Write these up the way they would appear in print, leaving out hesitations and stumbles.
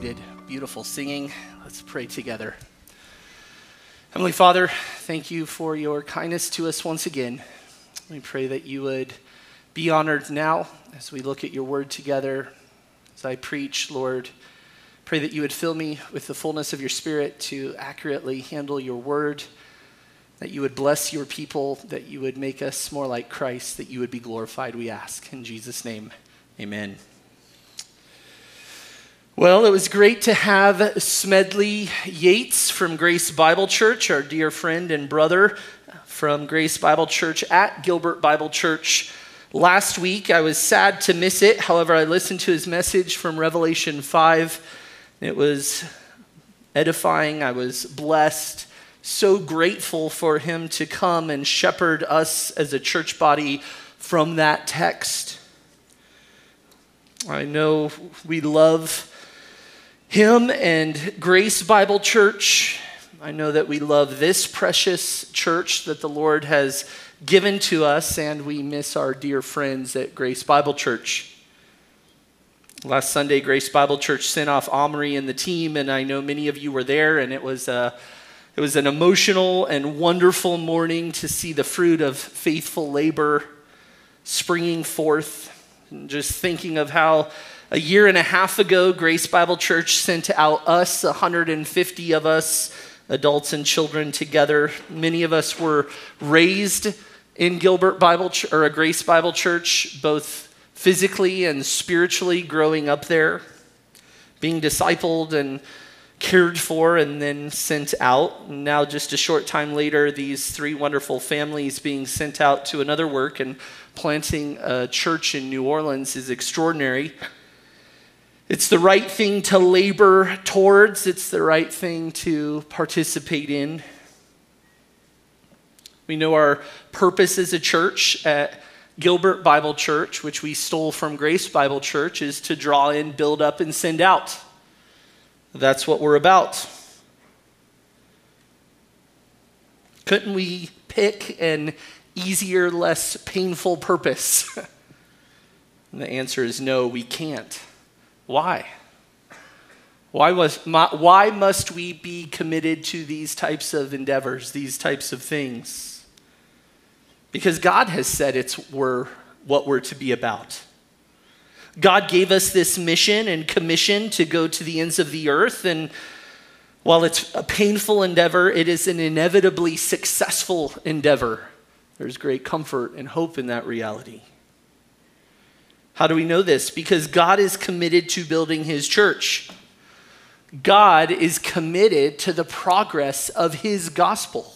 Beautiful singing. Let's pray together. Heavenly Father, thank you for your kindness to us once again. We pray that you would be honored now as we look at your word together. As I preach, Lord, pray that you would fill me with the fullness of your Spirit to accurately handle your word, that you would bless your people, that you would make us more like Christ, that you would be glorified, we ask. In Jesus' name, amen. Well, it was great to have Smedley Yates from Grace Bible Church, our dear friend and brother from Grace Bible Church at Gilbert Bible Church. Last week, I was sad to miss it. However, I listened to his message from Revelation 5. It was edifying. I was blessed. So grateful for him to come and shepherd us as a church body from that text. I know we love him and Grace Bible Church. I know that we love this precious church that the Lord has given to us, and we miss our dear friends at Grace Bible Church. Last Sunday, Grace Bible Church sent off Omri and the team, and I know many of you were there, and it was an emotional and wonderful morning to see the fruit of faithful labor springing forth. And just thinking of how a year and a half ago, Grace Bible Church sent out us, 150 of us, adults and children together. Many of us were raised in Gilbert Bible or a Grace Bible Church, both physically and spiritually, growing up there, being discipled and cared for, and then sent out. And now, just a short time later, these three wonderful families being sent out to another work, and planting a church in New Orleans is extraordinary. It's the right thing to labor towards. It's the right thing to participate in. We know our purpose as a church at Gilbert Bible Church, which we stole from Grace Bible Church, is to draw in, build up, and send out. That's what we're about. Couldn't we pick an easier, less painful purpose? And the answer is no, we can't. Why? Why must we be committed to these types of endeavors, these types of things? Because God has said what we're to be about. God gave us this mission and commission to go to the ends of the earth, and while it's a painful endeavor, it is an inevitably successful endeavor. There's great comfort and hope in that reality. How do we know this? Because God is committed to building his church. God is committed to the progress of his gospel.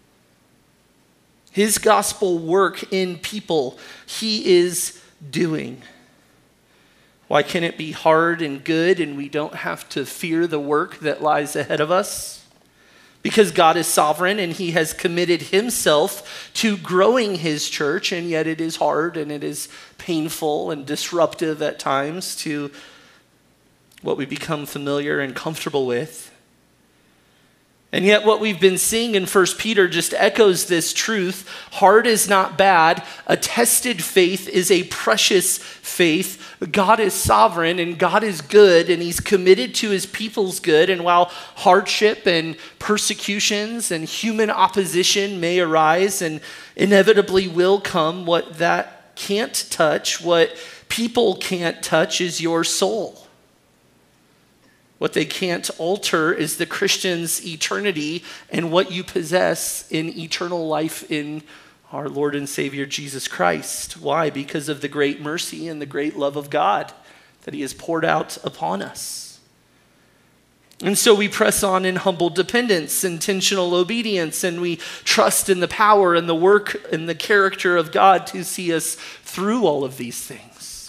His gospel work in people he is doing. Why can it be hard and good and we don't have to fear the work that lies ahead of us? Because God is sovereign and he has committed himself to growing his church, and yet it is hard and it is painful and disruptive at times to what we become familiar and comfortable with. And yet what we've been seeing in 1 Peter just echoes this truth. Hard is not bad. A tested faith is a precious faith. God is sovereign and God is good, and he's committed to his people's good. And while hardship and persecutions and human opposition may arise and inevitably will come, what that can't touch, what people can't touch, is your soul. What they can't alter is the Christian's eternity and what you possess in eternal life in our Lord and Savior Jesus Christ. Why? Because of the great mercy and the great love of God that he has poured out upon us. And so we press on in humble dependence, intentional obedience, and we trust in the power and the work and the character of God to see us through all of these things.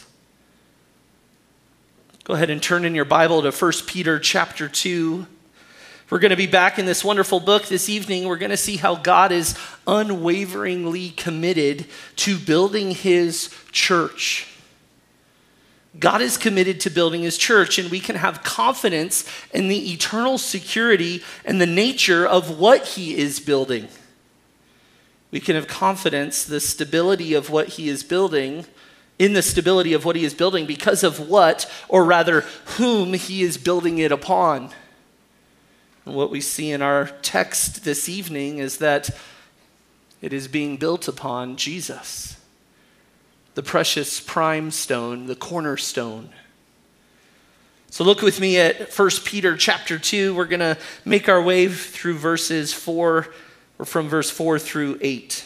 Go ahead and turn in your Bible to 1 Peter chapter 2. We're going to be back in this wonderful book this evening. We're going to see how God is unwaveringly committed to building his church. God is committed to building his church, and we can have confidence in the eternal security and the nature of what he is building. We can have confidence, the stability of what he is building, in the stability of what he is building because of what, or rather, whom he is building it upon. And what we see in our text this evening is that it is being built upon Jesus, the precious prime stone, the cornerstone. So look with me at 1 Peter chapter 2. We're going to make our way through from verse 4 through 8.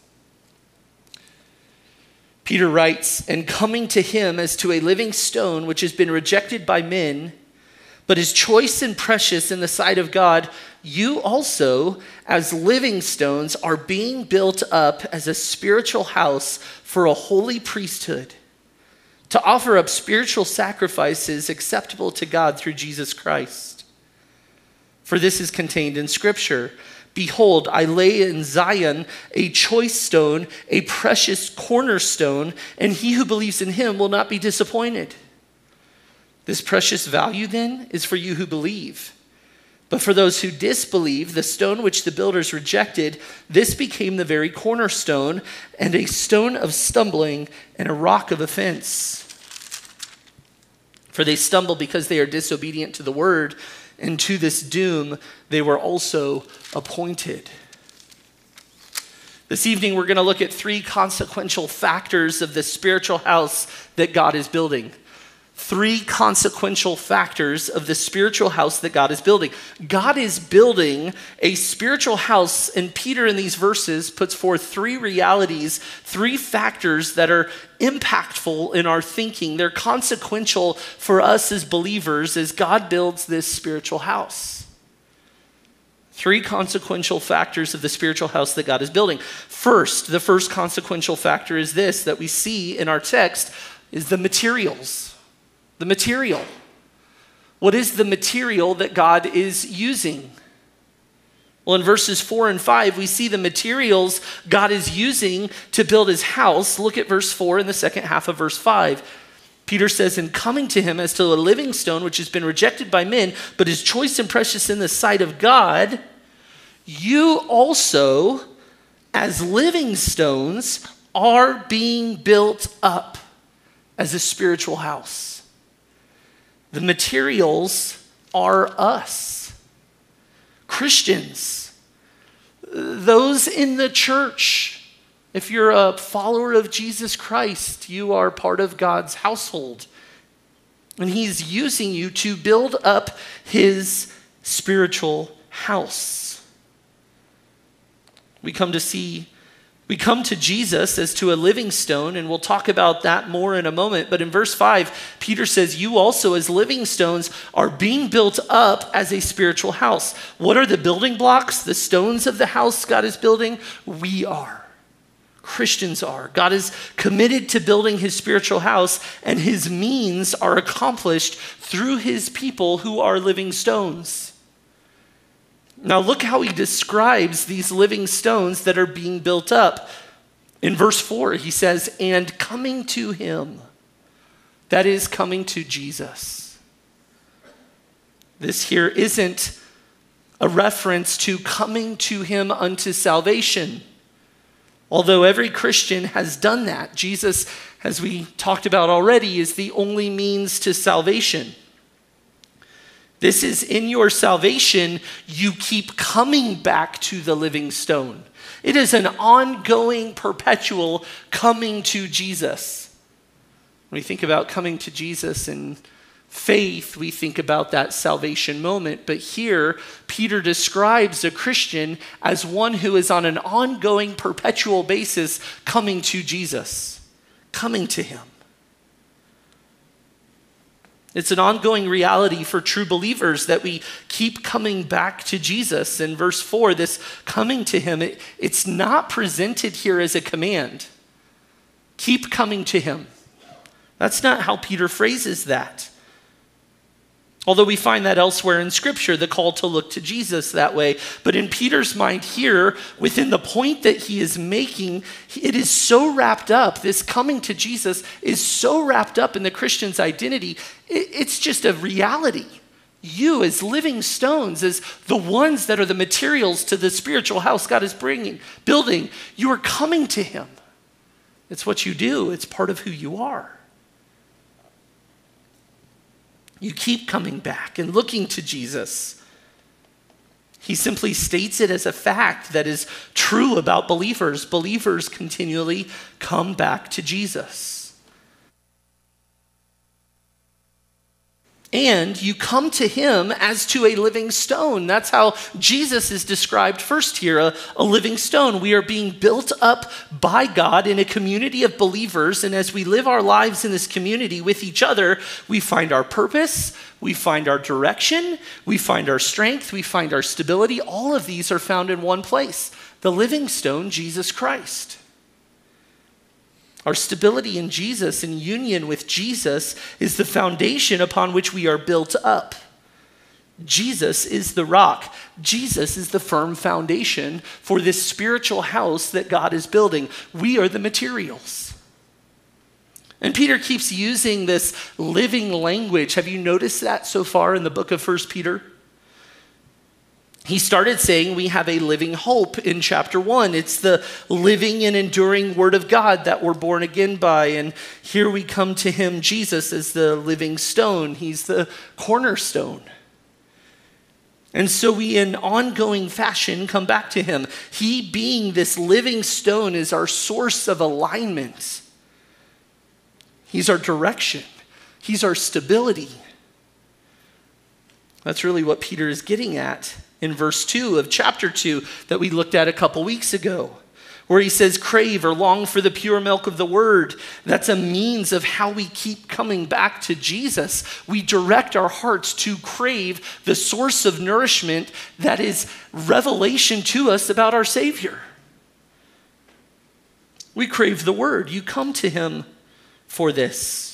Peter writes, "And coming to him as to a living stone, which has been rejected by men, but is choice and precious in the sight of God, you also, as living stones, are being built up as a spiritual house for a holy priesthood, to offer up spiritual sacrifices acceptable to God through Jesus Christ. For this is contained in Scripture. Behold, I lay in Zion a choice stone, a precious cornerstone, and he who believes in him will not be disappointed. This precious value, then, is for you who believe. But for those who disbelieve, the stone which the builders rejected, this became the very cornerstone, and a stone of stumbling and a rock of offense. For they stumble because they are disobedient to the word, and to this doom they were also appointed." This evening we're going to look at 3 consequential factors of the spiritual house that God is building. 3 consequential factors of the spiritual house that God is building. God is building a spiritual house, and Peter in these verses puts forth 3 realities, 3 factors that are impactful in our thinking. They're consequential for us as believers as God builds this spiritual house. 3 consequential factors of the spiritual house that God is building. First, the first consequential factor is this that we see in our text is the materials. The material. What is the material that God is using? Well, in verses 4 and 5, we see the materials God is using to build his house. Look at verse 4 in the second half of verse 5. Peter says, "In coming to him as to a living stone, which has been rejected by men, but is choice and precious in the sight of God, you also, as living stones, are being built up as a spiritual house." The materials are us, Christians, those in the church. If you're a follower of Jesus Christ, you are part of God's household. And he's using you to build up his spiritual house. We come to Jesus as to a living stone, and we'll talk about that more in a moment. But in verse 5, Peter says, "You also as living stones are being built up as a spiritual house." What are the building blocks, the stones of the house God is building? We are. Christians are. God is committed to building his spiritual house, and his means are accomplished through his people who are living stones. Now look how he describes these living stones that are being built up. In verse 4, he says, "And coming to him." That is coming to Jesus. This here isn't a reference to coming to him unto salvation. Although every Christian has done that. Jesus, as we talked about already, is the only means to salvation. This is in your salvation, you keep coming back to the living stone. It is an ongoing, perpetual coming to Jesus. When we think about coming to Jesus in faith, we think about that salvation moment. But here, Peter describes a Christian as one who is on an ongoing, perpetual basis coming to Jesus, coming to him. It's an ongoing reality for true believers that we keep coming back to Jesus. In verse 4, this coming to him, it's not presented here as a command. Keep coming to him. That's not how Peter phrases that. Although we find that elsewhere in Scripture, the call to look to Jesus that way. But in Peter's mind here, within the point that he is making, it is so wrapped up, this coming to Jesus is so wrapped up in the Christian's identity, it's just a reality. You as living stones, as the ones that are the materials to the spiritual house God is building, you are coming to him. It's what you do. It's part of who you are. You keep coming back and looking to Jesus. He simply states it as a fact that is true about believers. Believers continually come back to Jesus. And you come to him as to a living stone. That's how Jesus is described first here, a living stone. We are being built up by God in a community of believers. And as we live our lives in this community with each other, we find our purpose, we find our direction, we find our strength, we find our stability. All of these are found in one place, the living stone, Jesus Christ. Our stability in Jesus and union with Jesus is the foundation upon which we are built up. Jesus is the rock. Jesus is the firm foundation for this spiritual house that God is building. We are the materials. And Peter keeps using this living language. Have you noticed that so far in the book of 1 Peter? He started saying we have a living hope in chapter 1. It's the living and enduring word of God that we're born again by. And here we come to him, Jesus, as the living stone. He's the cornerstone. And so we, in ongoing fashion, come back to him. He, being this living stone, is our source of alignment. He's our direction. He's our stability. That's really what Peter is getting at in verse 2 of chapter 2 that we looked at a couple weeks ago, where he says, crave or long for the pure milk of the word. That's a means of how we keep coming back to Jesus. We direct our hearts to crave the source of nourishment that is revelation to us about our Savior. We crave the word. You come to him for this.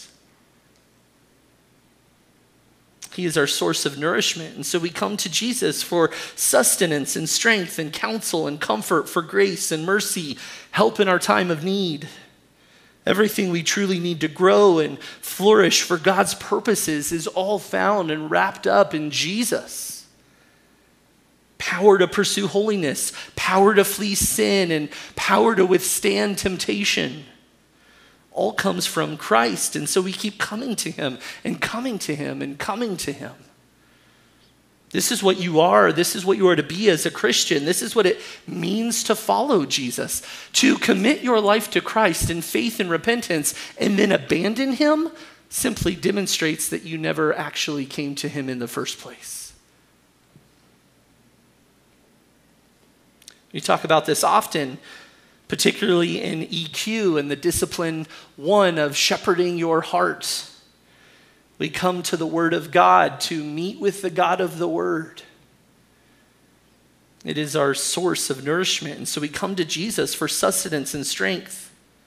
He is our source of nourishment. And so we come to Jesus for sustenance and strength and counsel and comfort, for grace and mercy, help in our time of need. Everything we truly need to grow and flourish for God's purposes is all found and wrapped up in Jesus. Power to pursue holiness, power to flee sin, and power to withstand temptation. All comes from Christ. And so we keep coming to him and coming to him and coming to him. This is what you are. This is what you are to be as a Christian. This is what it means to follow Jesus. To commit your life to Christ in faith and repentance and then abandon him simply demonstrates that you never actually came to him in the first place. We talk about this often, particularly in EQ and the discipline 1 of shepherding your heart. We come to the Word of God to meet with the God of the Word. It is our source of nourishment. And so we come to Jesus for sustenance and strength.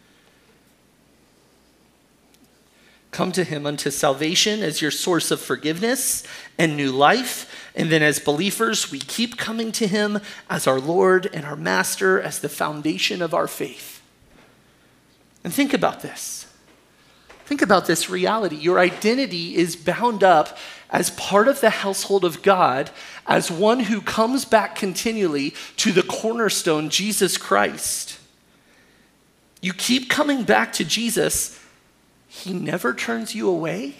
Come to him unto salvation as your source of forgiveness and new life. And then as believers, we keep coming to him as our Lord and our Master, as the foundation of our faith. And think about this. Think about this reality. Your identity is bound up as part of the household of God, as one who comes back continually to the cornerstone, Jesus Christ. You keep coming back to Jesus. He never turns you away.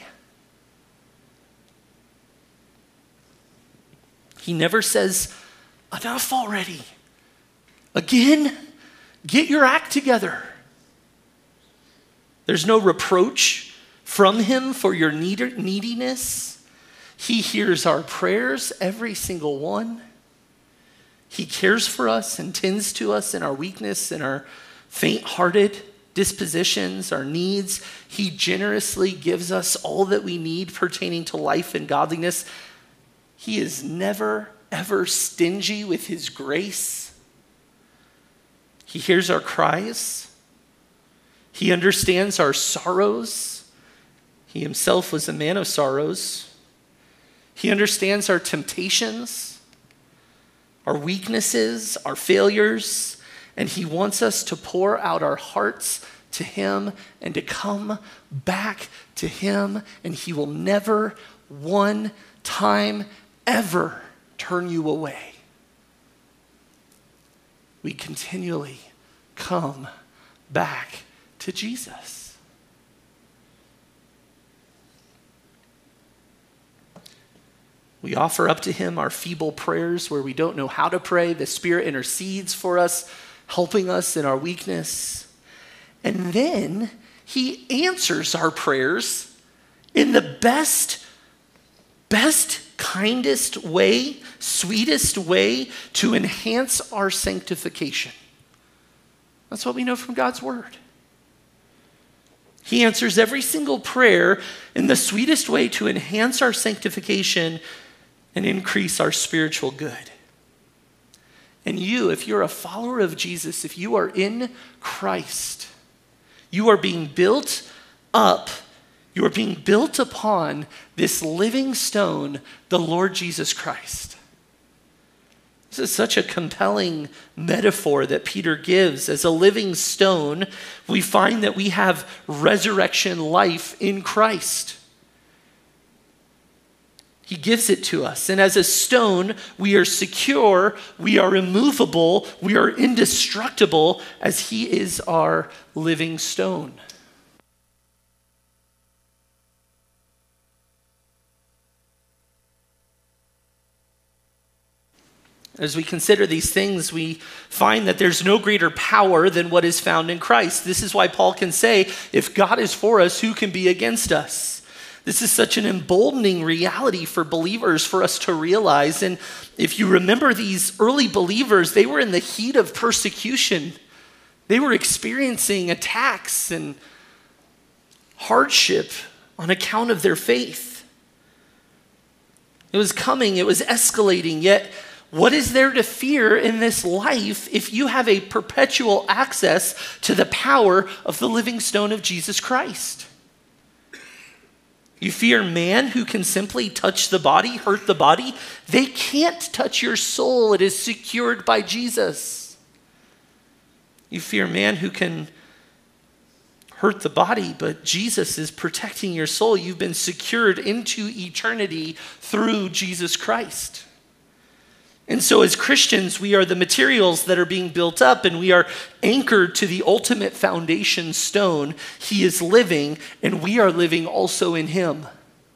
He never says, enough already. Again, get your act together. There's no reproach from him for your neediness. He hears our prayers, every single one. He cares for us and tends to us in our weakness and our faint-hearted dispositions, our needs. He generously gives us all that we need pertaining to life and godliness. He is never, ever stingy with his grace. He hears our cries. He understands our sorrows. He himself was a man of sorrows. He understands our temptations, our weaknesses, our failures, and he wants us to pour out our hearts to him and to come back to him, and he will never one time ever turn you away. We continually come back to Jesus. We offer up to him our feeble prayers where we don't know how to pray. The Spirit intercedes for us, helping us in our weakness. And then he answers our prayers in the best, kindest way, sweetest way to enhance our sanctification. That's what we know from God's word. He answers every single prayer in the sweetest way to enhance our sanctification and increase our spiritual good. And you, if you're a follower of Jesus, if you are in Christ, you are being built up. You are being built upon this living stone, the Lord Jesus Christ. This is such a compelling metaphor that Peter gives. As a living stone, we find that we have resurrection life in Christ. He gives it to us. And as a stone, we are secure, we are immovable, we are indestructible as he is our living stone. As we consider these things, we find that there's no greater power than what is found in Christ. This is why Paul can say, if God is for us, who can be against us? This is such an emboldening reality for believers for us to realize. And if you remember these early believers, they were in the heat of persecution. They were experiencing attacks and hardship on account of their faith. It was coming, it was escalating, yet what is there to fear in this life if you have a perpetual access to the power of the living stone of Jesus Christ? You fear man who can simply touch the body, hurt the body? They can't touch your soul. It is secured by Jesus. You fear man who can hurt the body, but Jesus is protecting your soul. You've been secured into eternity through Jesus Christ. And so as Christians, we are the materials that are being built up, and we are anchored to the ultimate foundation stone. He is living, and we are living also in him.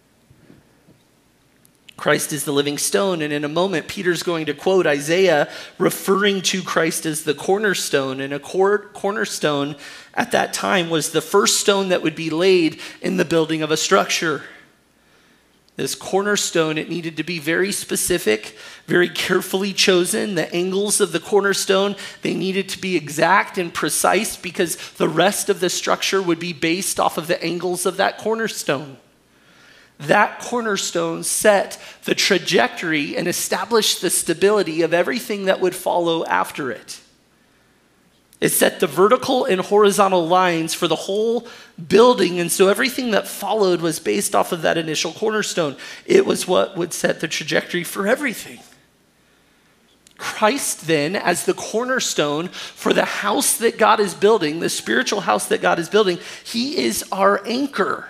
Christ is the living stone, and in a moment, Peter's going to quote Isaiah, referring to Christ as the cornerstone. And a cornerstone at that time was the first stone that would be laid in the building of a structure. This cornerstone, it needed to be very specific, very carefully chosen. The angles of the cornerstone, they needed to be exact and precise because the rest of the structure would be based off of the angles of that cornerstone. That cornerstone set the trajectory and established the stability of everything that would follow after it. It set the vertical and horizontal lines for the whole building, and so everything that followed was based off of that initial cornerstone. It was what would set the trajectory for everything. Christ then, as the cornerstone for the house that God is building, the spiritual house that God is building, he is our anchor.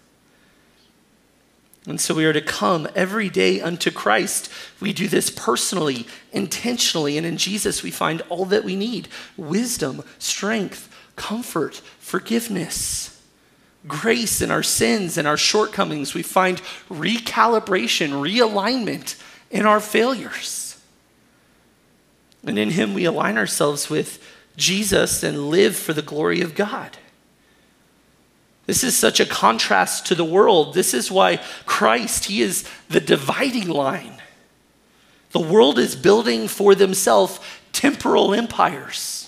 And so we are to come every day unto Christ. We do this personally, intentionally, and in Jesus we find all that we need: wisdom, strength, comfort, forgiveness, grace in our sins and our shortcomings. We find recalibration, realignment in our failures. And in him we align ourselves with Jesus and live for the glory of God. This is such a contrast to the world. This is why Christ, he is the dividing line. The world is building for themselves temporal empires.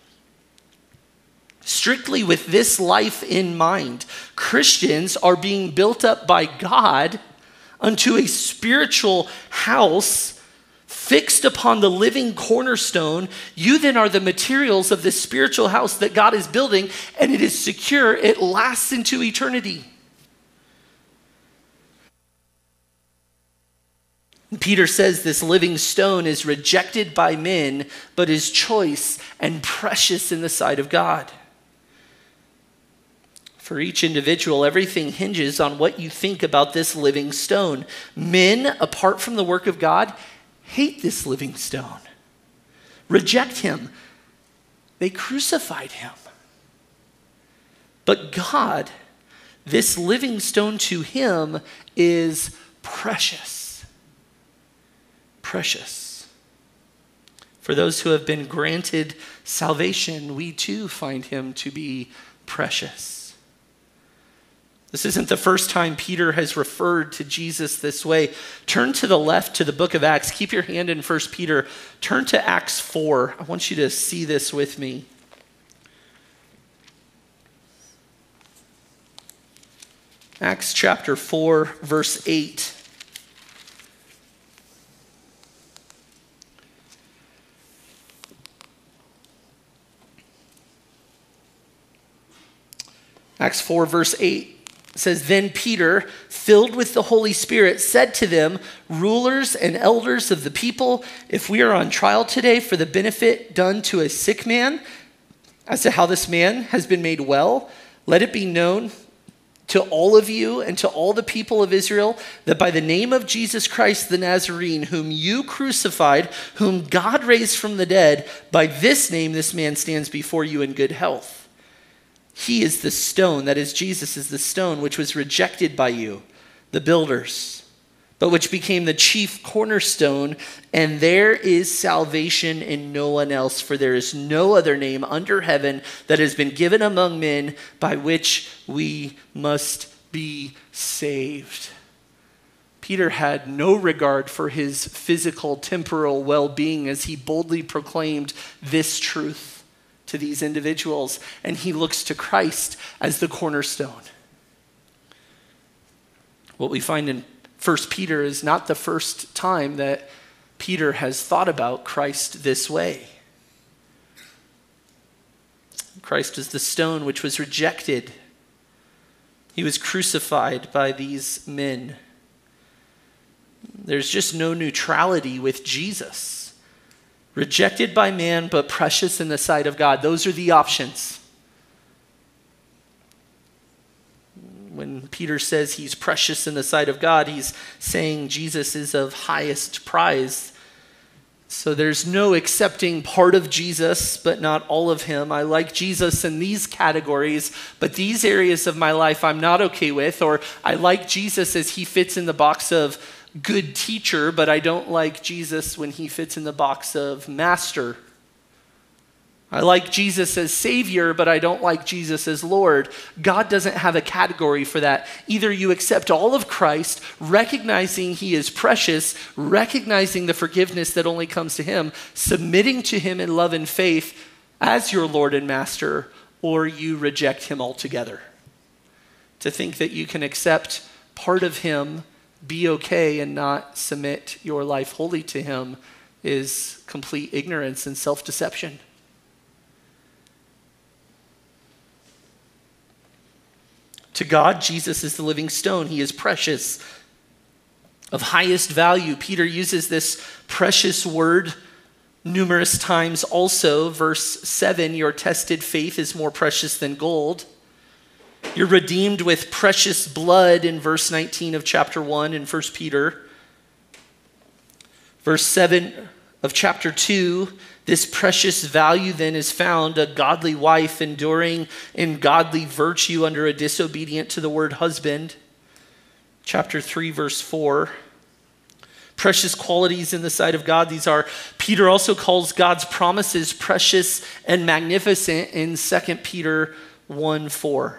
Strictly with this life in mind, Christians are being built up by God unto a spiritual house fixed upon the living cornerstone. You then are the materials of this spiritual house that God is building, and it is secure. It lasts into eternity. And Peter says this living stone is rejected by men, but is choice and precious in the sight of God. For each individual, everything hinges on what you think about this living stone. Men, apart from the work of God, hate this living stone, reject him. They crucified him. But God, this living stone to him is precious. Precious. For those who have been granted salvation, we too find him to be precious. This isn't the first time Peter has referred to Jesus this way. Turn to the left to the book of Acts. Keep your hand in 1 Peter. Turn to Acts 4. I want you to see this with me. Acts chapter 4, verse 8. Acts 4, verse 8 says, Then Peter, filled with the Holy Spirit, said to them, Rulers and elders of the people, if we are on trial today for the benefit done to a sick man, as to how this man has been made well, let it be known to all of you and to all the people of Israel that by the name of Jesus Christ the Nazarene, whom you crucified, whom God raised from the dead, by this name this man stands before you in good health. He is the stone, that is, Jesus is the stone which was rejected by you, the builders, but which became the chief cornerstone, and there is salvation in no one else, for there is no other name under heaven that has been given among men by which we must be saved. Peter had no regard for his physical, temporal well-being as he boldly proclaimed this truth to these individuals, and he looks to Christ as the cornerstone. What we find in 1 Peter is not the first time that Peter has thought about Christ this way. Christ is the stone which was rejected. He was crucified by these men. There's just no neutrality with Jesus. Rejected by man, but precious in the sight of God. Those are the options. When Peter says he's precious in the sight of God, he's saying Jesus is of highest prize. So there's no accepting part of Jesus, but not all of him. I like Jesus in these categories, but these areas of my life I'm not okay with. Or I like Jesus as he fits in the box of good teacher, but I don't like Jesus when he fits in the box of master. I like Jesus as Savior, but I don't like Jesus as Lord. God doesn't have a category for that. Either you accept all of Christ, recognizing he is precious, recognizing the forgiveness that only comes to him, submitting to him in love and faith as your Lord and Master, or you reject him altogether. To think that you can accept part of him, be okay, and not submit your life wholly to him is complete ignorance and self-deception. To God, Jesus is the living stone. He is precious, of highest value. Peter uses this precious word numerous times also. Verse 7, your tested faith is more precious than gold. You're redeemed with precious blood in verse 19 of chapter 1 in 1 Peter. Verse 7 of chapter 2, this precious value then is found, a godly wife enduring in godly virtue under a disobedient to the word husband. Chapter 3, verse 4. Precious qualities in the sight of God. These are, Peter also calls God's promises precious and magnificent in 2 Peter 1:4.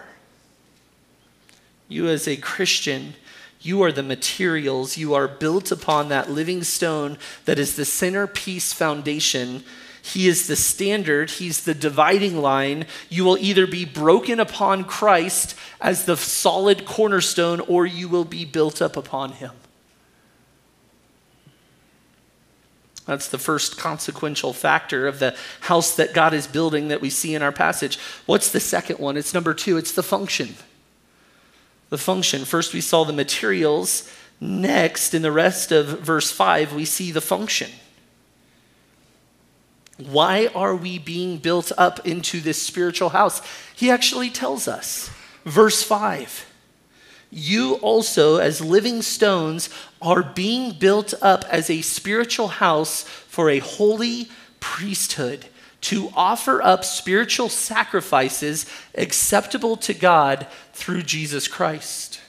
You as a Christian, you are the materials. You are built upon that living stone that is the centerpiece foundation. He is the standard. He's the dividing line. You will either be broken upon Christ as the solid cornerstone, or you will be built up upon him. That's the first consequential factor of the house that God is building that we see in our passage. What's the second one? It's number 2. It's the function. The function. First, we saw the materials. Next, in the rest of verse 5, we see the function. Why are we being built up into this spiritual house? He actually tells us. Verse 5, you also, as living stones, are being built up as a spiritual house for a holy priesthood, to offer up spiritual sacrifices acceptable to God through Jesus Christ.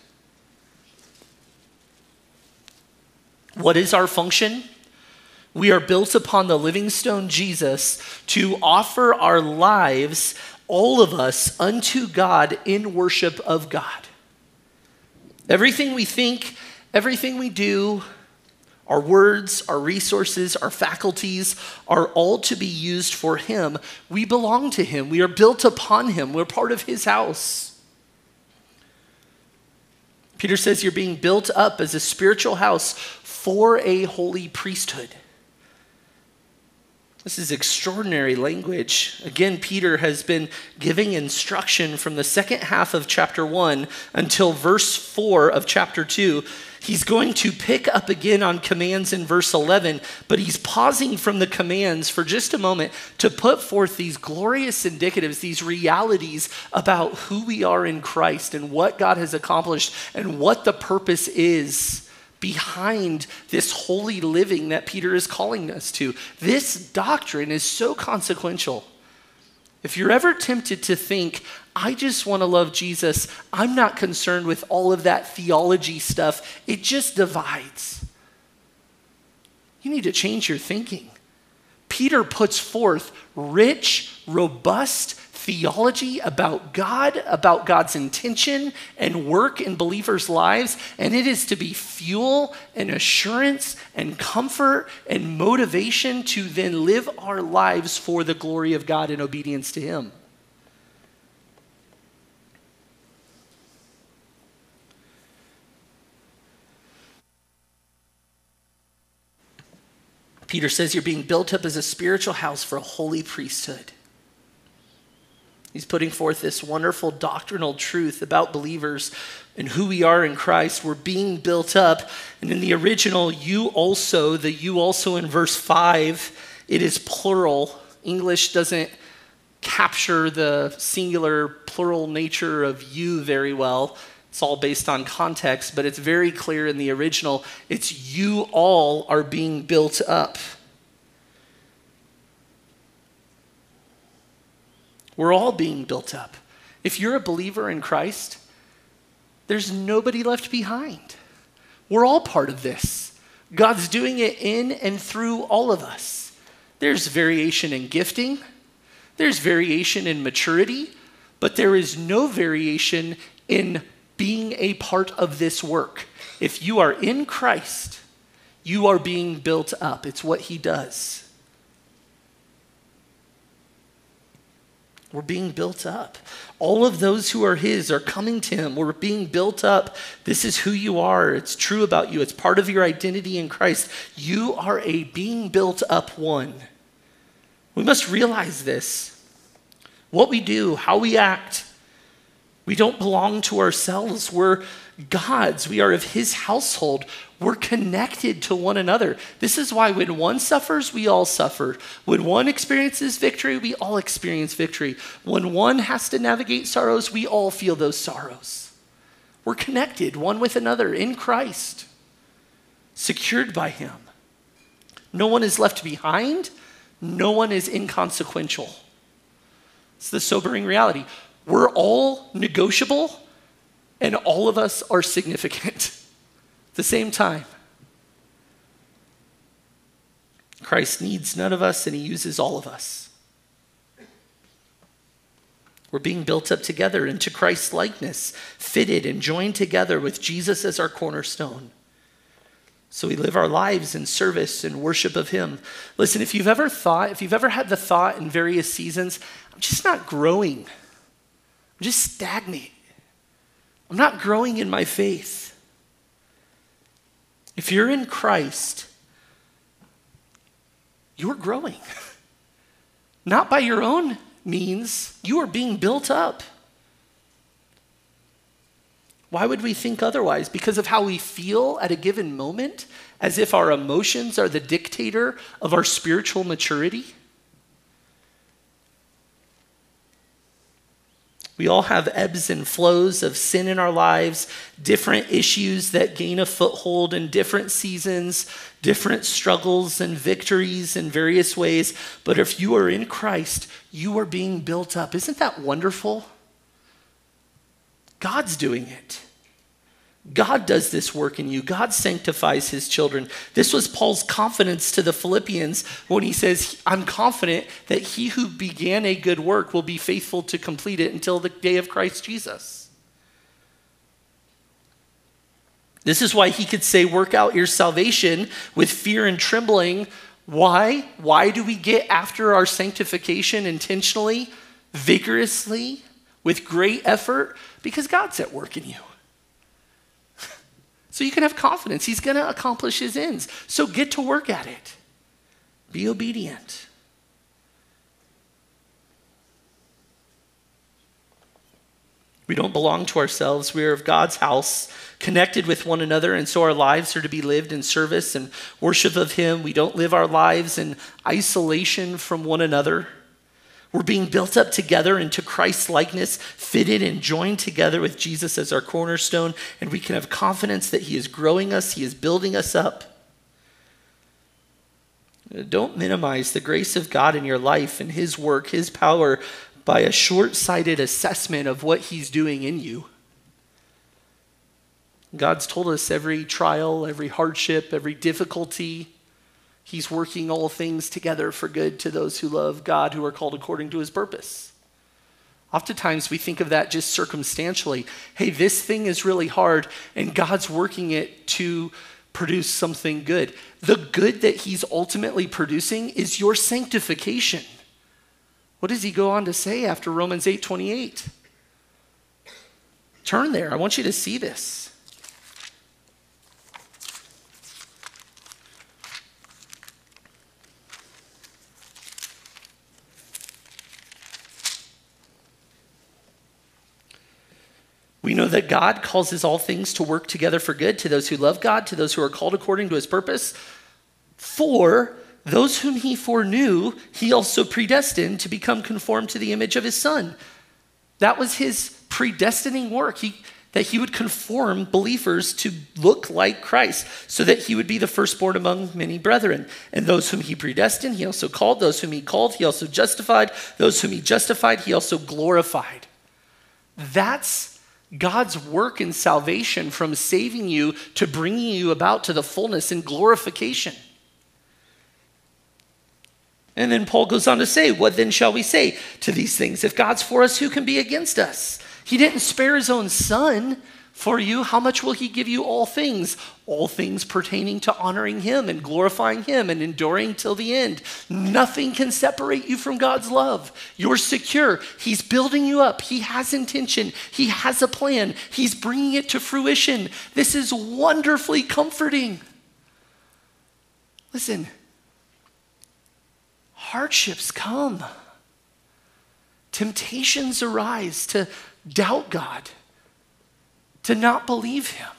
What is our function? We are built upon the living stone, Jesus, to offer our lives, all of us, unto God in worship of God. Everything we think, everything we do, our words, our resources, our faculties are all to be used for Him. We belong to Him. We are built upon Him. We're part of His house. Peter says you're being built up as a spiritual house for a holy priesthood. This is extraordinary language. Again, Peter has been giving instruction from the second half of chapter 1 until verse 4 of chapter 2. He's going to pick up again on commands in verse 11, but he's pausing from the commands for just a moment to put forth these glorious indicatives, these realities about who we are in Christ and what God has accomplished and what the purpose is behind this holy living that Peter is calling us to. This doctrine is so consequential. If you're ever tempted to think, I just want to love Jesus, I'm not concerned with all of that theology stuff, it just divides. You need to change your thinking. Peter puts forth rich, robust theology about God, about God's intention and work in believers' lives, and it is to be fuel and assurance and comfort and motivation to then live our lives for the glory of God in obedience to Him. Peter says you're being built up as a spiritual house for a holy priesthood. He's putting forth this wonderful doctrinal truth about believers and who we are in Christ. We're being built up. And in the original, you also in verse 5, it is plural. English doesn't capture the singular plural nature of you very well. It's all based on context, but it's very clear in the original. It's you all are being built up. We're all being built up. If you're a believer in Christ, there's nobody left behind. We're all part of this. God's doing it in and through all of us. There's variation in gifting. There's variation in maturity, but there is no variation in being a part of this work. If you are in Christ, you are being built up. It's what He does. We're being built up. All of those who are His are coming to Him. We're being built up. This is who you are. It's true about you. It's part of your identity in Christ. You are a being built up one. We must realize this. What we do, how we act, we don't belong to ourselves. We're God's. We are of His household. We're connected to one another. This is why when one suffers, we all suffer. When one experiences victory, we all experience victory. When one has to navigate sorrows, we all feel those sorrows. We're connected one with another in Christ, secured by Him. No one is left behind. No one is inconsequential. It's the sobering reality. We're all negotiable, and all of us are significant at the same time. Christ needs none of us, and He uses all of us. We're being built up together into Christ's likeness, fitted and joined together with Jesus as our cornerstone. So we live our lives in service and worship of Him. Listen, if you've ever had the thought in various seasons, I'm just not growing. I'm just stagnant. I'm not growing in my faith. If you're in Christ, you're growing. Not by your own means. You are being built up. Why would we think otherwise? Because of how we feel at a given moment, as if our emotions are the dictator of our spiritual maturity? We all have ebbs and flows of sin in our lives, different issues that gain a foothold in different seasons, different struggles and victories in various ways. But if you are in Christ, you are being built up. Isn't that wonderful? God's doing it. God does this work in you. God sanctifies his children. This was Paul's confidence to the Philippians when he says, I'm confident that he who began a good work will be faithful to complete it until the day of Christ Jesus. This is why he could say, work out your salvation with fear and trembling. Why? Why do we get after our sanctification intentionally, vigorously, with great effort? Because God's at work in you. So you can have confidence. He's going to accomplish his ends. So get to work at it. Be obedient. We don't belong to ourselves. We are of God's house, connected with one another, and so our lives are to be lived in service and worship of him. We don't live our lives in isolation from one another. We're being built up together into Christ's likeness, fitted and joined together with Jesus as our cornerstone, and we can have confidence that he is growing us, he is building us up. Don't minimize the grace of God in your life and his work, his power, by a short-sighted assessment of what he's doing in you. God's told us every trial, every hardship, every difficulty, he's working all things together for good to those who love God, who are called according to his purpose. Oftentimes we think of that just circumstantially. Hey, this thing is really hard and God's working it to produce something good. The good that he's ultimately producing is your sanctification. What does he go on to say after Romans 8:28? Turn there. I want you to see this. We know that God causes all things to work together for good to those who love God, to those who are called according to his purpose. For those whom he foreknew, he also predestined to become conformed to the image of his Son. That was his predestining work, that he would conform believers to look like Christ, so that he would be the firstborn among many brethren. And those whom he predestined, he also called. Those whom he called, he also justified. Those whom he justified, he also glorified. That's God's work in salvation, from saving you to bringing you about to the fullness and glorification. And then Paul goes on to say, what then shall we say to these things? If God's for us, who can be against us? He didn't spare his own Son for you. How much will he give you all things? All things pertaining to honoring him and glorifying him and enduring till the end. Nothing can separate you from God's love. You're secure. He's building you up. He has intention. He has a plan. He's bringing it to fruition. This is wonderfully comforting. Listen, hardships come. Temptations arise to doubt God, to not believe him,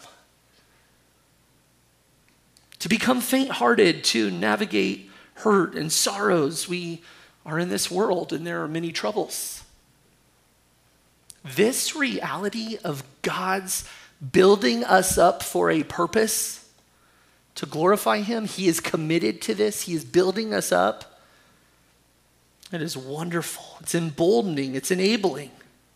to become faint-hearted, to navigate hurt and sorrows. We are in this world and there are many troubles. This reality of God's building us up for a purpose to glorify him, he is committed to this. He is building us up. It is wonderful. It's emboldening. It's enabling.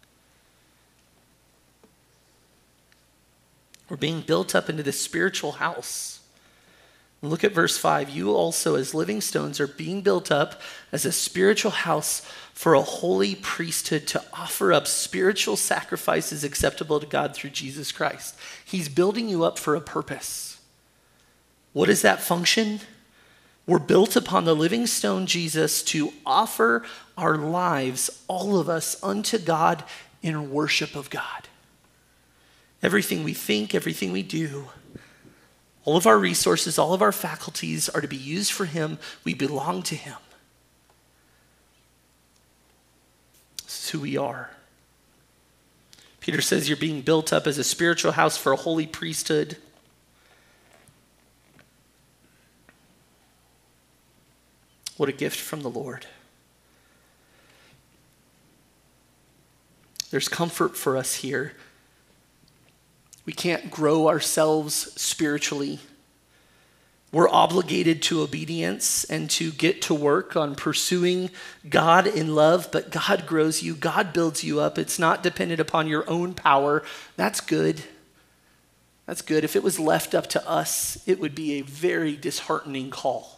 We're being built up into this spiritual house. Look at verse 5. You also, as living stones, are being built up as a spiritual house for a holy priesthood to offer up spiritual sacrifices acceptable to God through Jesus Christ. He's building you up for a purpose. What is that function? We're built upon the living stone, Jesus, to offer our lives, all of us, unto God in worship of God. Everything we think, everything we do, all of our resources, all of our faculties are to be used for him. We belong to him. This is who we are. Peter says you're being built up as a spiritual house for a holy priesthood. What a gift from the Lord. There's comfort for us here. We can't grow ourselves spiritually. We're obligated to obedience and to get to work on pursuing God in love, but God grows you, God builds you up. It's not dependent upon your own power. That's good. That's good. If it was left up to us, it would be a very disheartening call.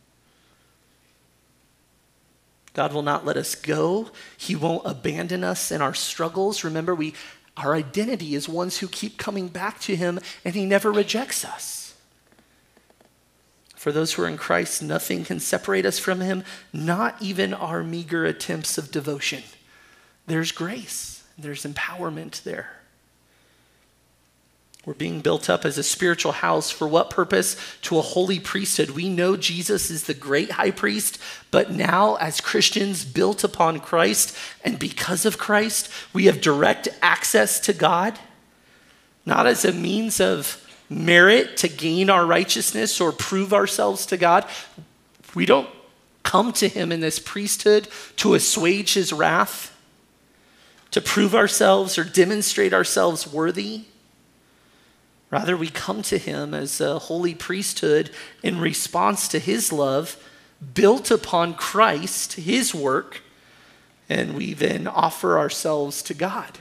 God will not let us go. He won't abandon us in our struggles. Remember, our identity is ones who keep coming back to him, and he never rejects us. For those who are in Christ, nothing can separate us from him, not even our meager attempts of devotion. There's grace. There's empowerment there. We're being built up as a spiritual house. For what purpose? To a holy priesthood. We know Jesus is the great high priest, but now as Christians built upon Christ and because of Christ, we have direct access to God, not as a means of merit to gain our righteousness or prove ourselves to God. We don't come to him in this priesthood to assuage his wrath, to prove ourselves or demonstrate ourselves worthy. Rather, we come to him as a holy priesthood in response to his love, built upon Christ, his work, and we then offer ourselves to God.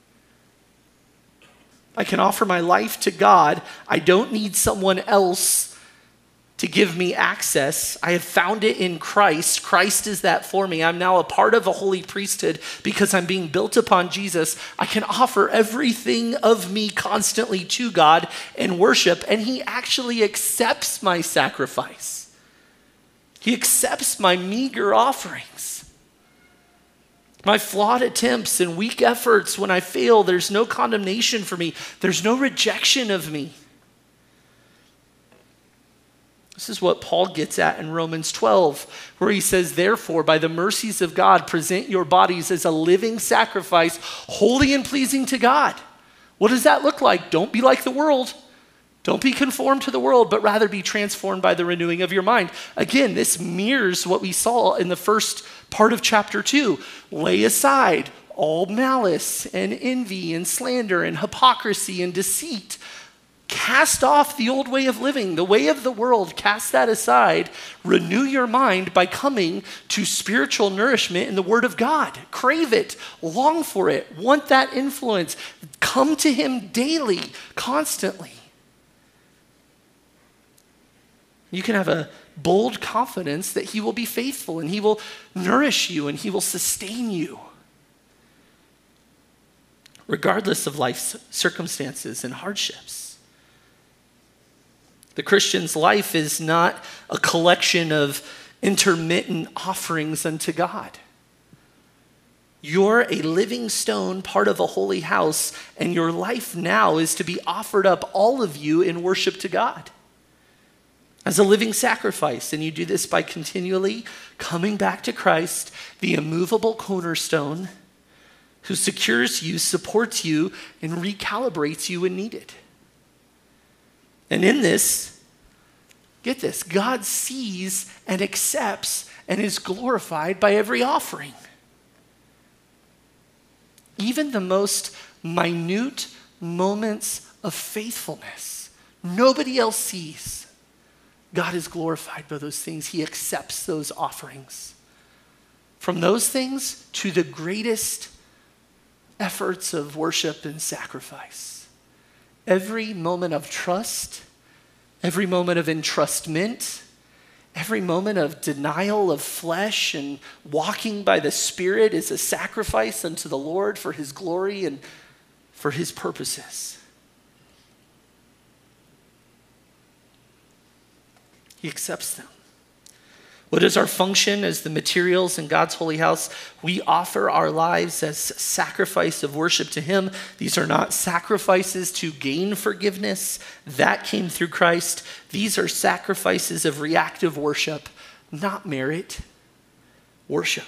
I can offer my life to God. I don't need someone else to give me access. I have found it in Christ. Christ is that for me. I'm now a part of a holy priesthood because I'm being built upon Jesus. I can offer everything of me constantly to God and worship, and he actually accepts my sacrifice. He accepts my meager offerings. My flawed attempts and weak efforts. When I fail, there's no condemnation for me. There's no rejection of me. This is what Paul gets at in Romans 12, where he says, therefore, by the mercies of God, present your bodies as a living sacrifice, holy and pleasing to God. What does that look like? Don't be like the world. Don't be conformed to the world, but rather be transformed by the renewing of your mind. Again, this mirrors what we saw in the first part of chapter 2. Lay aside all malice and envy and slander and hypocrisy and deceit. Cast off the old way of living, the way of the world. Cast that aside. Renew your mind by coming to spiritual nourishment in the Word of God. Crave it. Long for it. Want that influence. Come to him daily, constantly. You can have a bold confidence that he will be faithful and he will nourish you and he will sustain you, regardless of life's circumstances and hardships. The Christian's life is not a collection of intermittent offerings unto God. You're a living stone, part of a holy house, and your life now is to be offered up, all of you, in worship to God as a living sacrifice. And you do this by continually coming back to Christ, the immovable cornerstone, who secures you, supports you, and recalibrates you when needed. And in this, get this, God sees and accepts and is glorified by every offering. Even the most minute moments of faithfulness, nobody else sees. God is glorified by those things. He accepts those offerings. From those things to the greatest efforts of worship and sacrifice. Every moment of trust, every moment of entrustment, every moment of denial of flesh and walking by the Spirit is a sacrifice unto the Lord for his glory and for his purposes. He accepts them. What is our function as the materials in God's holy house? We offer our lives as sacrifice of worship to him. These are not sacrifices to gain forgiveness. That came through Christ. These are sacrifices of reactive worship, not merit. Worship.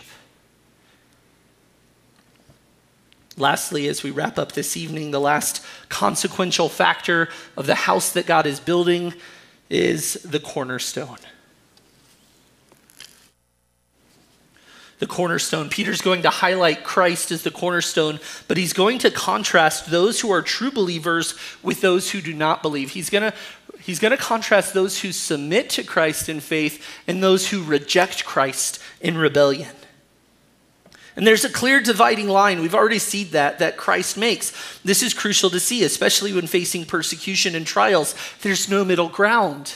Lastly, as we wrap up this evening, the last consequential factor of the house that God is building is the cornerstone. the cornerstone. Peter's going to highlight Christ as the cornerstone, but he's going to contrast those who are true believers with those who do not believe. He's going to contrast those who submit to Christ in faith and those who reject Christ in rebellion. And there's a clear dividing line. We've already seen that Christ makes. This is crucial to see, especially when facing persecution and trials. There's no middle ground.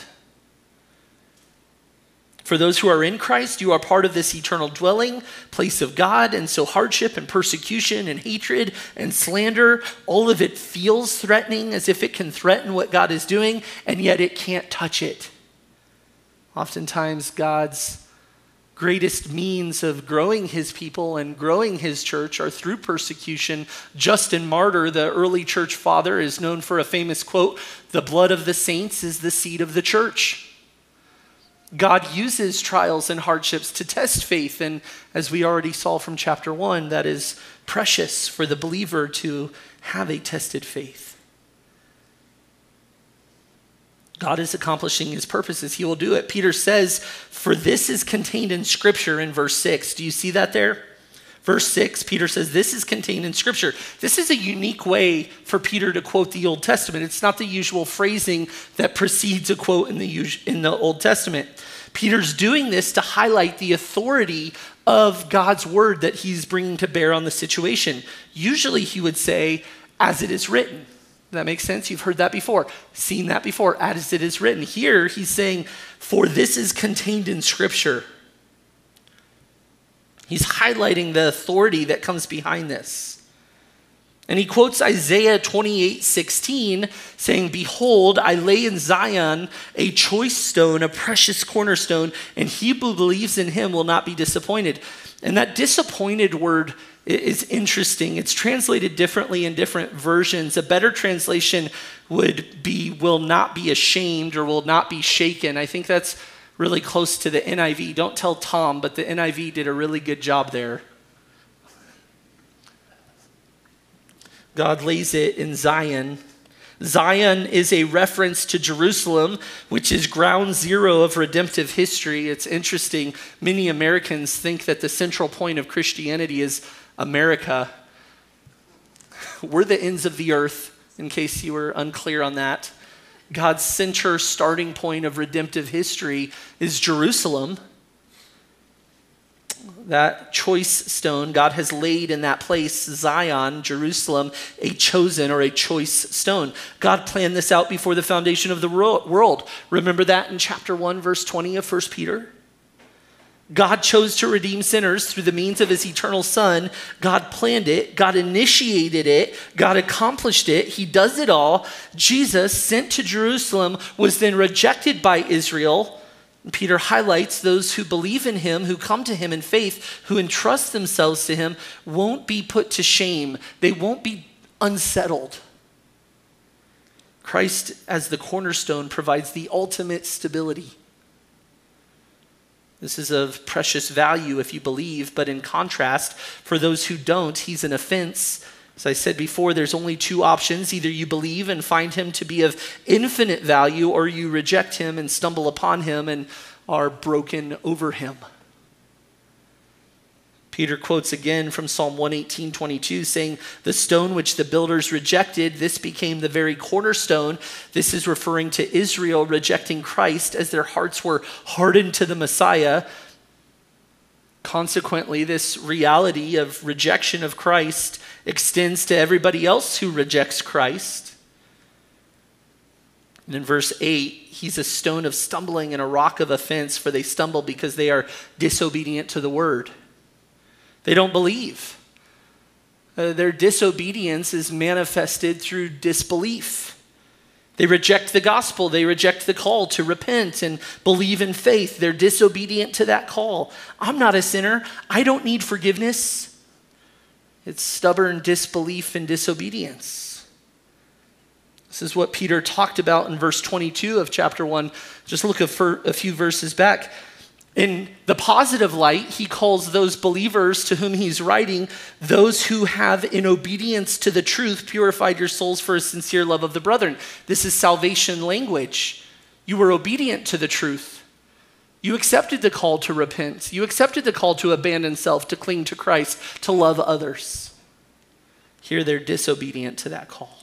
For those who are in Christ, you are part of this eternal dwelling place of God. And so hardship and persecution and hatred and slander, all of it feels threatening, as if it can threaten what God is doing, and yet it can't touch it. Oftentimes, God's greatest means of growing his people and growing his church are through persecution. Justin Martyr, the early church father, is known for a famous quote, "The blood of the saints is the seed of the church." God uses trials and hardships to test faith, and as we already saw from chapter 1, that is precious for the believer to have a tested faith. God is accomplishing his purposes. He will do it. Peter says, for this is contained in Scripture in verse 6. Do you see that there? Verse 6, Peter says, this is contained in Scripture. This is a unique way for Peter to quote the Old Testament. It's not the usual phrasing that precedes a quote in the Old Testament. Peter's doing this to highlight the authority of God's word that he's bringing to bear on the situation. Usually he would say, as it is written. That makes sense? You've heard that before, seen that before, as it is written. Here he's saying, for this is contained in Scripture. He's highlighting the authority that comes behind this. And he quotes Isaiah 28:16, saying, behold, I lay in Zion a choice stone, a precious cornerstone, and he who believes in him will not be disappointed. And that disappointed word is interesting. It's translated differently in different versions. A better translation would be will not be ashamed or will not be shaken. I think that's really close to the NIV. Don't tell Tom, but the NIV did a really good job there. God lays it in Zion. Zion is a reference to Jerusalem, which is ground zero of redemptive history. It's interesting. Many Americans think that the central point of Christianity is America. We're the ends of the earth, in case you were unclear on that. God's center starting point of redemptive history is Jerusalem. That choice stone God has laid in that place, Zion, Jerusalem, a chosen or a choice stone. God planned this out before the foundation of the world. Remember that in chapter 1, verse 20 of 1 Peter? God chose to redeem sinners through the means of his eternal Son. God planned it. God initiated it. God accomplished it. He does it all. Jesus, sent to Jerusalem, was then rejected by Israel. Peter highlights those who believe in him, who come to him in faith, who entrust themselves to him, won't be put to shame. They won't be unsettled. Christ, as the cornerstone, provides the ultimate stability. This is of precious value if you believe, but in contrast, for those who don't, he's an offense. As I said before, there's only two options. Either you believe and find him to be of infinite value, or you reject him and stumble upon him and are broken over him. Peter quotes again from Psalm 118:22, saying, the stone which the builders rejected, this became the very cornerstone. This is referring to Israel rejecting Christ as their hearts were hardened to the Messiah. Consequently, this reality of rejection of Christ extends to everybody else who rejects Christ. And in verse 8, he's a stone of stumbling and a rock of offense, for they stumble because they are disobedient to the word. They don't believe. Their disobedience is manifested through disbelief. They reject the gospel. They reject the call to repent and believe in faith. They're disobedient to that call. I'm not a sinner. I don't need forgiveness. It's stubborn disbelief and disobedience. This is what Peter talked about in verse 22 of chapter 1. Just look a few verses back. In the positive light, he calls those believers to whom he's writing, those who have, in obedience to the truth, purified your souls for a sincere love of the brethren. This is salvation language. You were obedient to the truth. You accepted the call to repent. You accepted the call to abandon self, to cling to Christ, to love others. Here they're disobedient to that call.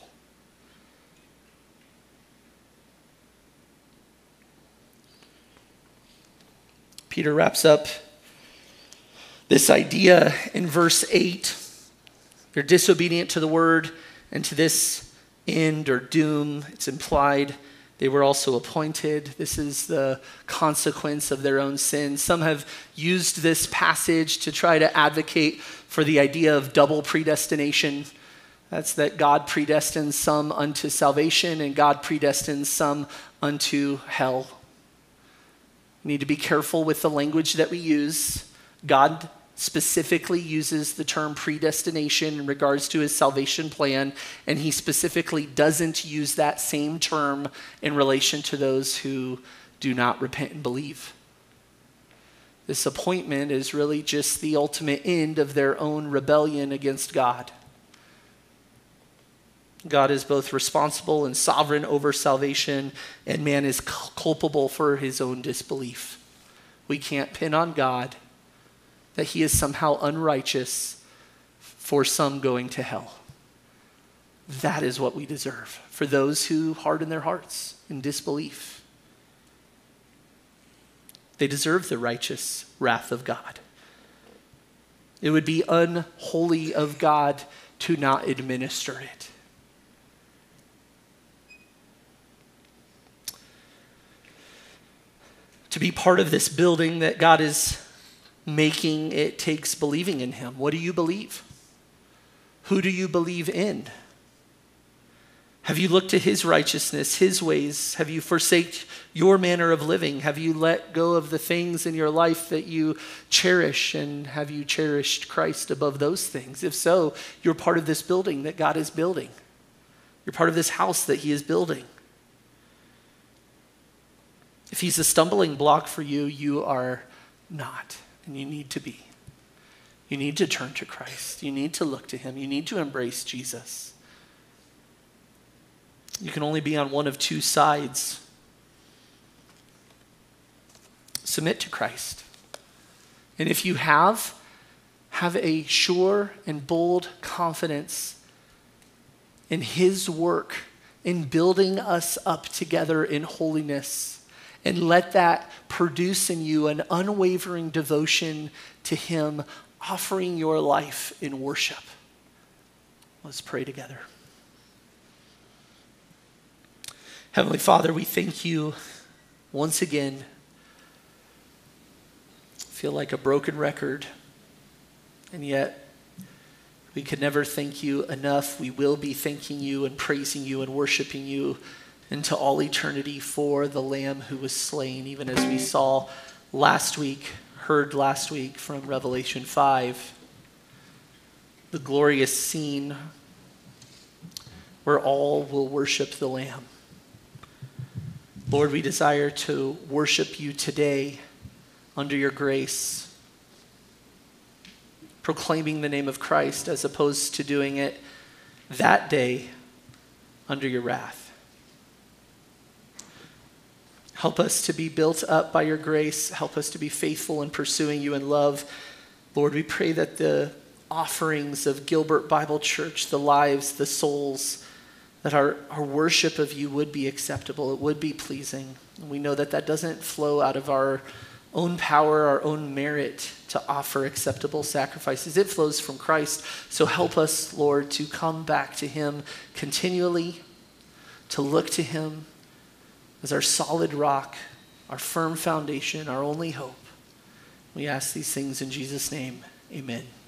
Peter wraps up this idea in verse 8. They're disobedient to the word, and to this end or doom, it's implied they were also appointed. This is the consequence of their own sin. Some have used this passage to try to advocate for the idea of double predestination. That's that God predestines some unto salvation and God predestines some unto hell. We need to be careful with the language that we use. God specifically uses the term predestination in regards to his salvation plan, and he specifically doesn't use that same term in relation to those who do not repent and believe. This appointment is really just the ultimate end of their own rebellion against God. God is both responsible and sovereign over salvation, and man is culpable for his own disbelief. We can't pin on God that he is somehow unrighteous for some going to hell. That is what we deserve for those who harden their hearts in disbelief. They deserve the righteous wrath of God. It would be unholy of God to not administer it. To be part of this building that God is making, it takes believing in him. What do you believe? Who do you believe in? Have you looked to his righteousness, his ways? Have you forsaken your manner of living? Have you let go of the things in your life that you cherish? And have you cherished Christ above those things? If so, you're part of this building that God is building. You're part of this house that he is building. If he's a stumbling block for you, you are not. And you need to be. You need to turn to Christ. You need to look to him. You need to embrace Jesus. You can only be on one of two sides. Submit to Christ. And if you have a sure and bold confidence in his work in building us up together in holiness. And let that produce in you an unwavering devotion to him, offering your life in worship. Let's pray together. Heavenly Father, we thank you once again. I feel like a broken record, and yet we could never thank you enough. We will be thanking you and praising you and worshiping you into all eternity for the Lamb who was slain, even as we saw heard last week from Revelation 5, the glorious scene where all will worship the Lamb. Lord, we desire to worship you today under your grace, proclaiming the name of Christ as opposed to doing it that day under your wrath. Help us to be built up by your grace. Help us to be faithful in pursuing you in love. Lord, we pray that the offerings of Gilbert Bible Church, the lives, the souls, that our worship of you would be acceptable. It would be pleasing. And we know that that doesn't flow out of our own power, our own merit to offer acceptable sacrifices. It flows from Christ. So help us, Lord, to come back to him continually, to look to him as our solid rock, our firm foundation, our only hope. We ask these things in Jesus' name. Amen.